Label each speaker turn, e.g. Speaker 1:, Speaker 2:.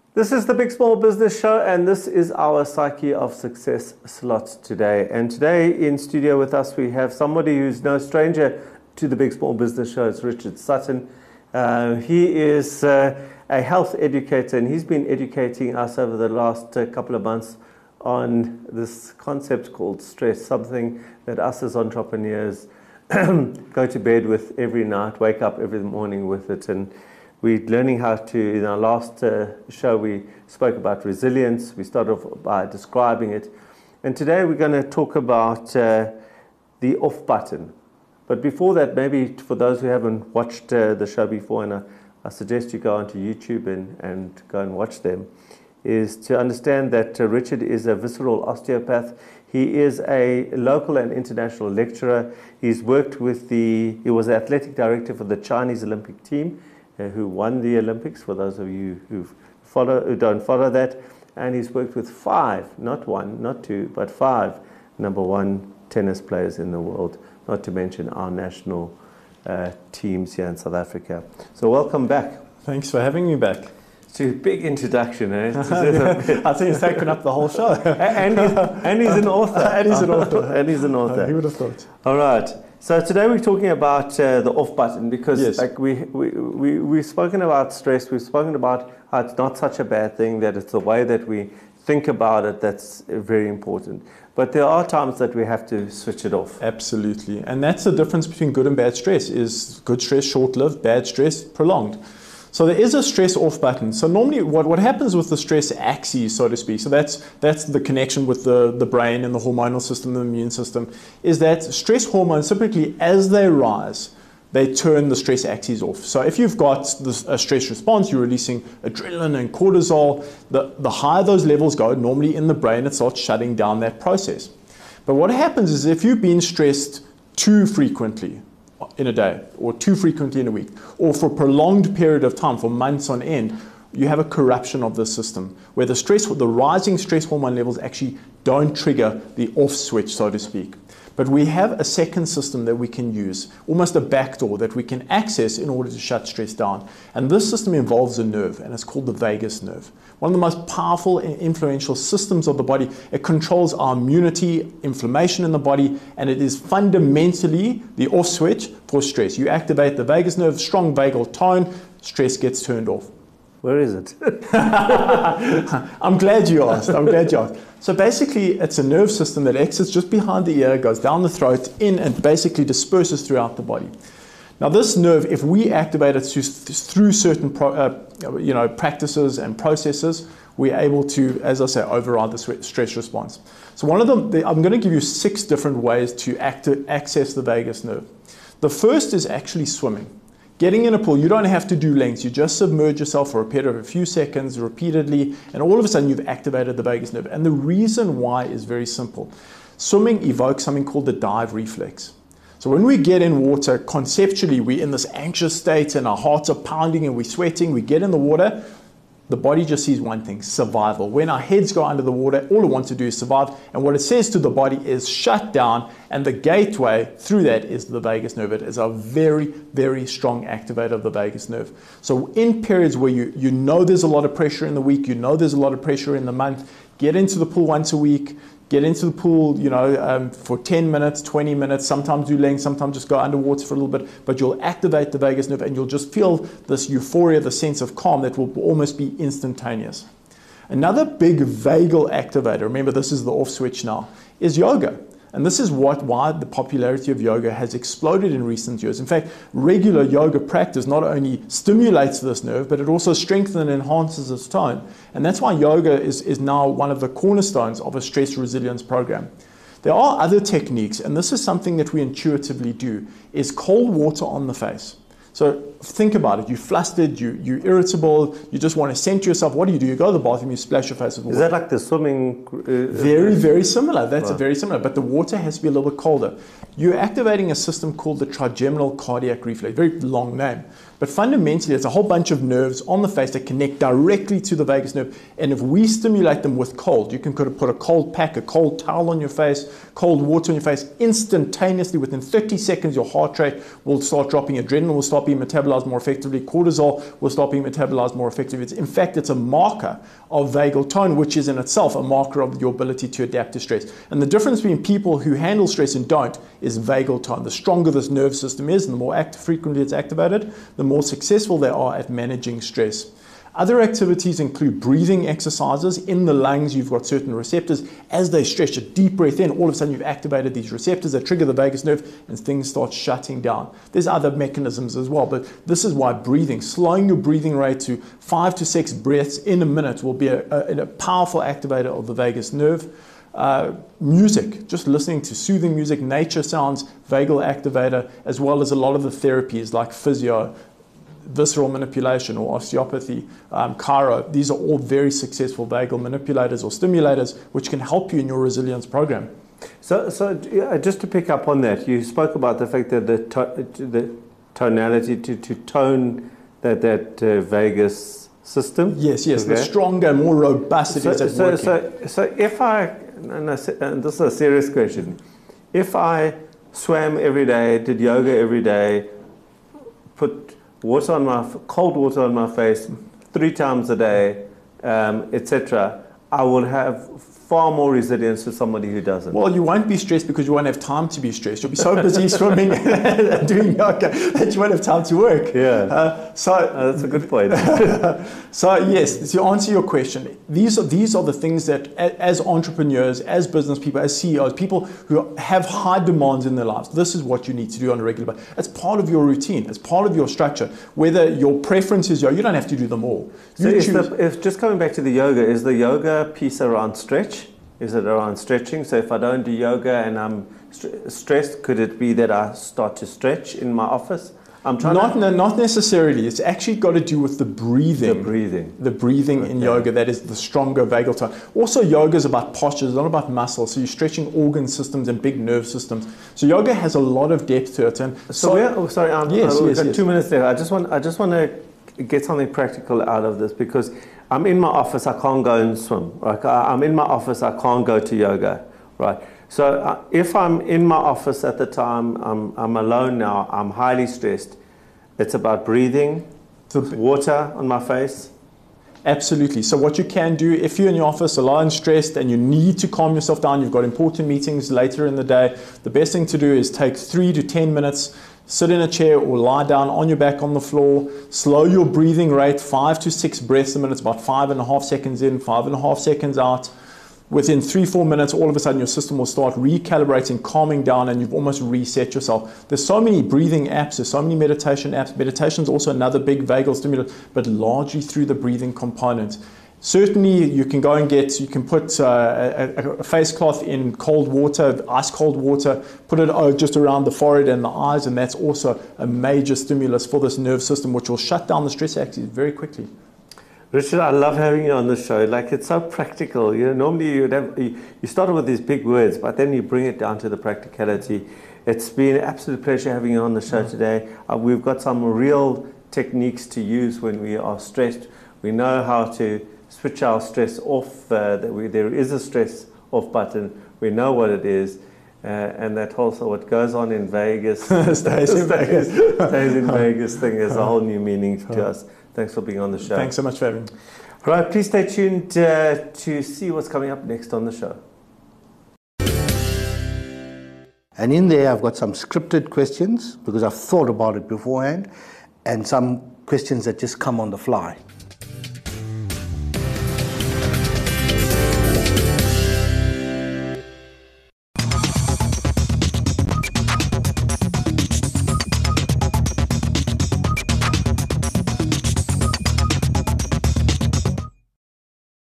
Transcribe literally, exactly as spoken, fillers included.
Speaker 1: This is the Big Small Business Show, and this is our Psyche of Success slot today. And today in studio with us, we have somebody who's no stranger to the Big Small Business Show. It's Richard Sutton. Uh, he is uh, a health educator, and he's been educating us over the last uh, couple of months on this concept called stress, something that us as entrepreneurs go to bed with every night, wake up every morning with it. And we're learning how to, in our last uh, show, we spoke about resilience. We started off by describing it. And today we're going to talk about uh, the off button. But before that, maybe for those who haven't watched uh, the show before, and I, I suggest you go onto YouTube and, and go and watch them, is to understand that uh, Richard is a visceral osteopath. He is a local and international lecturer. He's worked with the, he was the athletic director for the Chinese Olympic team, uh, who won the Olympics, for those of you who follow, who don't follow that. And he's worked with five, not one, not two, but five number one tennis players in the world, not to mention our national uh, teams here in South Africa. So welcome back.
Speaker 2: Thanks for having me back.
Speaker 1: It's a big introduction, eh?
Speaker 2: I think it's taken up the whole show.
Speaker 1: and, he's, and he's an author.
Speaker 2: and he's an author.
Speaker 1: and he's an author.
Speaker 2: Who would have thought?
Speaker 1: All right. So today we're talking about uh, the off button, because
Speaker 2: yes.
Speaker 1: like we, we, we, we've spoken about stress. We've spoken about how it's not such a bad thing, that it's the way that we think about it that's very important. But there are times that we have to switch it off.
Speaker 2: Absolutely. And that's the difference between good and bad stress. Is good stress short-lived, bad stress prolonged. So there is a stress off button. So normally what, what happens with the stress axis, so to speak, so that's that's the connection with the, the brain and the hormonal system, the immune system, is that stress hormones typically, as they rise, they turn the stress axis off. So if you've got this, a stress response, you're releasing adrenaline and cortisol, the, the higher those levels go, normally in the brain, it starts shutting down that process. But what happens is if you've been stressed too frequently in a day, or too frequently in a week, or for a prolonged period of time, for months on end, you have a corruption of the system, where the stress, the rising stress hormone levels actually don't trigger the off switch, so to speak. But we have a second system that we can use, almost a backdoor that we can access in order to shut stress down. And this system involves a nerve, and it's called the vagus nerve. One of the most powerful and influential systems of the body. It controls our immunity, inflammation in the body, and it is fundamentally the off switch for stress. You activate the vagus nerve, strong vagal tone, stress gets turned off.
Speaker 1: Where is it?
Speaker 2: I'm glad you asked. I'm glad you asked. So basically, it's a nerve system that exits just behind the ear, goes down the throat, in, and basically disperses throughout the body. Now, this nerve, if we activate it through certain pro, uh, you know, practices and processes, we're able to, as I say, override the stress response. So one of them, I'm going to give you six different ways to act, access the vagus nerve. The first is actually swimming. Getting in a pool, you don't have to do lengths. You just submerge yourself for a period of a few seconds repeatedly, and all of a sudden you've activated the vagus nerve. And the reason why is very simple. Swimming evokes something called the dive reflex. So when we get in water, conceptually, we're in this anxious state and our hearts are pounding and we're sweating. We get in the water, the body just sees one thing, survival. When our heads go under the water, all it wants to do is survive. And what it says to the body is shut down, and the gateway through that is the vagus nerve. It is a very, very strong activator of the vagus nerve. So in periods where you, you know there's a lot of pressure in the week, you know there's a lot of pressure in the month, get into the pool once a week. Get into the pool, you know, um, for ten minutes, twenty minutes, sometimes do length, sometimes just go underwater for a little bit, but you'll activate the vagus nerve and you'll just feel this euphoria, the sense of calm that will almost be instantaneous. Another big vagal activator, remember this is the off switch now, is yoga. And this is what, why the popularity of yoga has exploded in recent years. In fact, regular yoga practice not only stimulates this nerve, but it also strengthens and enhances its tone. And that's why yoga is, is now one of the cornerstones of a stress resilience program. There are other techniques, and this is something that we intuitively do, is cold water on the face. So think about it. You're flustered, you, you're irritable, you just want to center yourself. What do you do? You go to the bathroom, you splash your face with water.
Speaker 1: Is that like the swimming? Uh,
Speaker 2: very, very similar. That's
Speaker 1: wow.
Speaker 2: very similar. But the water has to be a little bit colder. You're activating a system called the trigeminal cardiac reflex. Very long name. But fundamentally, it's a whole bunch of nerves on the face that connect directly to the vagus nerve. And if we stimulate them with cold, you can put a cold pack, a cold towel on your face, cold water on your face, instantaneously within thirty seconds, your heart rate will start dropping, adrenaline will start start being metabolized more effectively. Cortisol will start being metabolized more effectively. It's, in fact, it's a marker of vagal tone, which is in itself a marker of your ability to adapt to stress. And the difference between people who handle stress and don't is vagal tone. The stronger this nerve system is, and the more act- frequently it's activated, the more successful they are at managing stress. Other activities include breathing exercises. In the lungs, you've got certain receptors. As they stretch, a deep breath in, all of a sudden you've activated these receptors that trigger the vagus nerve and things start shutting down. There's other mechanisms as well, but this is why breathing, slowing your breathing rate to five to six breaths in a minute will be a, a, a powerful activator of the vagus nerve. Uh, music, just listening to soothing music, nature sounds, vagal activator, as well as a lot of the therapies like physio, visceral manipulation or osteopathy, um, chiro. These are all very successful vagal manipulators or stimulators which can help you in your resilience program.
Speaker 1: So, so yeah, just to pick up on that, you spoke about the fact that the, to, the tonality to, to tone that, that uh, vagus system.
Speaker 2: Yes, yes,
Speaker 1: okay.
Speaker 2: The stronger, more robust it
Speaker 1: so,
Speaker 2: is at
Speaker 1: so,
Speaker 2: working.
Speaker 1: So, so if I, and, I, and this is a serious question, if I swam every day, did yoga every day, put water on my cold water on my face three times a day, um, et cetera, I will have far more resilience to somebody who doesn't.
Speaker 2: Well, you won't be stressed because you won't have time to be stressed. You'll be so busy swimming and doing yoga that you won't have time to work.
Speaker 1: Yeah.
Speaker 2: Uh, so
Speaker 1: uh, that's a good point.
Speaker 2: So yes, to answer your question, these are these are the things that, as entrepreneurs, as business people, as C E Os, people who have high demands in their lives, this is what you need to do on a regular basis. It's part of your routine. It's part of your structure. Whether your preference is yoga, you don't have to do them all.
Speaker 1: So
Speaker 2: You
Speaker 1: is
Speaker 2: choose.
Speaker 1: the, if just coming back to the yoga, is the yoga piece around stretch? Is it around stretching? So if I don't do yoga and I'm st- stressed, could it be that I start to stretch in my office? I'm trying
Speaker 2: Not,
Speaker 1: to...
Speaker 2: no, not necessarily. It's actually got to do with the breathing.
Speaker 1: The breathing.
Speaker 2: The breathing
Speaker 1: Okay.
Speaker 2: in yoga, that is the stronger vagal tone. Also, yoga is about posture, it's not about muscle. So you're stretching organ systems and big nerve systems. So yoga has a lot of depth to it. And
Speaker 1: So,
Speaker 2: so
Speaker 1: we're, oh, sorry, um,
Speaker 2: Yes,
Speaker 1: uh, we've
Speaker 2: yes,
Speaker 1: got
Speaker 2: yes.
Speaker 1: two minutes there. I just want, I just want to get something practical out of this because I'm in my office. I can't go and swim. Right? I, I'm in my office. I can't go to yoga. Right. So uh, if I'm in my office at the time, I'm, I'm alone now. I'm highly stressed. It's about breathing,
Speaker 2: So-
Speaker 1: water on my face.
Speaker 2: Absolutely. So what you can do, if you're in your office alone, stressed, and you need to calm yourself down, you've got important meetings later in the day, the best thing to do is take three to ten minutes, sit in a chair or lie down on your back on the floor, slow your breathing rate, five to six breaths a minute, it's about five and a half seconds in, five and a half seconds out. Within three, four minutes, all of a sudden your system will start recalibrating, calming down, and you've almost reset yourself. There's so many breathing apps, there's so many meditation apps. Meditation is also another big vagal stimulant, but largely through the breathing component. Certainly, you can go and get, you can put uh, a, a face cloth in cold water, ice cold water, put it uh, just around the forehead and the eyes, and that's also a major stimulus for this nerve system, which will shut down the stress axis very quickly.
Speaker 1: Richard, I love having you on the show. Like, it's so practical. You know, normally you'd have, you, you start with these big words, but then you bring it down to the practicality. It's been an absolute pleasure having you on the show today. Uh, we've got some real techniques to use when we are stressed. We know how to switch our stress off. Uh, that we, there is a stress off button. We know what it is. Uh, and that also what goes on in Vegas
Speaker 2: Stays in Vegas.
Speaker 1: stays in Vegas thing has a whole new meaning to us. Thanks for being on the show.
Speaker 2: Thanks so much for having me.
Speaker 1: All right, please stay tuned uh, to see what's coming up next on the show.
Speaker 3: And in there, I've got some scripted questions because I've thought about it beforehand, and some questions that just come on the fly.